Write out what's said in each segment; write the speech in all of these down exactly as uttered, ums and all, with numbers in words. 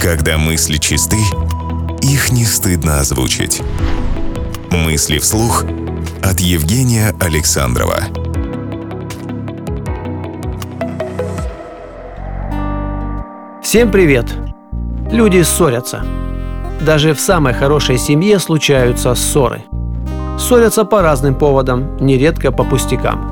Когда мысли чисты, их не стыдно озвучить. Мысли вслух от Евгения Александрова. Всем привет! Люди ссорятся. Даже в самой хорошей семье случаются ссоры. Ссорятся по разным поводам, нередко по пустякам.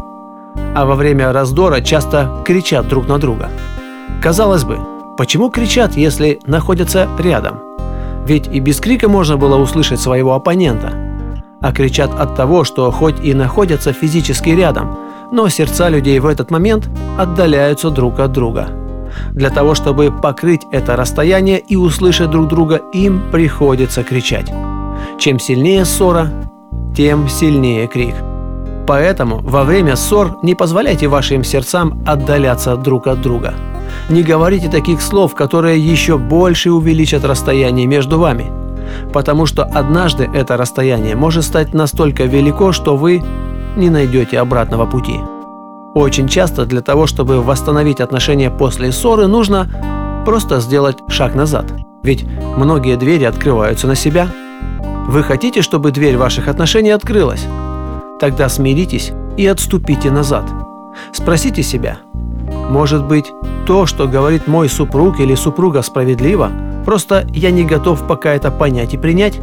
А во время раздора часто кричат друг на друга. Казалось бы, почему кричат, если находятся рядом? Ведь и без крика можно было услышать своего оппонента. А кричат от того, что хоть и находятся физически рядом, но сердца людей в этот момент отдаляются друг от друга. Для того, чтобы покрыть это расстояние и услышать друг друга, им приходится кричать. Чем сильнее ссора, тем сильнее крик. Поэтому во время ссор не позволяйте вашим сердцам отдаляться друг от друга. Не говорите таких слов, которые еще больше увеличат расстояние между вами. Потому что однажды это расстояние может стать настолько велико, что вы не найдете обратного пути. Очень часто для того, чтобы восстановить отношения после ссоры, нужно просто сделать шаг назад. Ведь многие двери открываются на себя. Вы хотите, чтобы дверь ваших отношений открылась? Тогда смиритесь и отступите назад. Спросите себя: может быть, то, что говорит мой супруг или супруга, справедливо? Просто я не готов пока это понять и принять?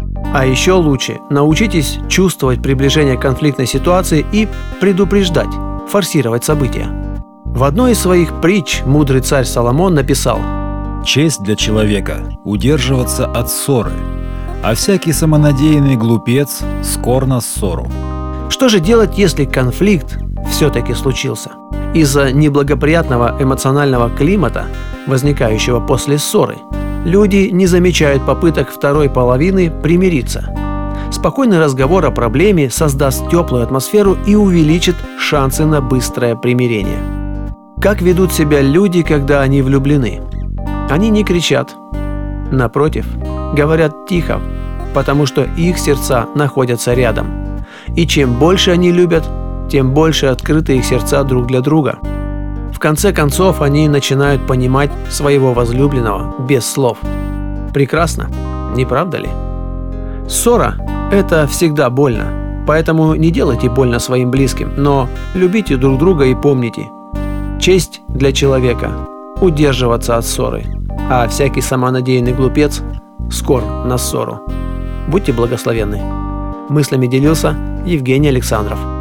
А еще лучше научитесь чувствовать приближение конфликтной ситуации и предупреждать, форсировать события. В одной из своих притч мудрый царь Соломон написал: «Честь для человека – удерживаться от ссоры, а всякий самонадеянный глупец скор на ссору». Что же делать, если конфликт все-таки случился? Из-за неблагоприятного эмоционального климата, возникающего после ссоры, люди не замечают попыток второй половины примириться. Спокойный разговор о проблеме создаст теплую атмосферу и увеличит шансы на быстрое примирение. Как ведут себя люди, когда они влюблены? Они не кричат. Напротив, говорят тихо, потому что их сердца находятся рядом. И чем больше они любят, тем больше открыты их сердца друг для друга. В конце концов, они начинают понимать своего возлюбленного без слов. Прекрасно, не правда ли? Ссора – это всегда больно, поэтому не делайте больно своим близким, но любите друг друга и помните: честь для человека – удерживаться от ссоры, а всякий самонадеянный глупец скор на ссору. Будьте благословенны. Мыслями делился Евгений Александров.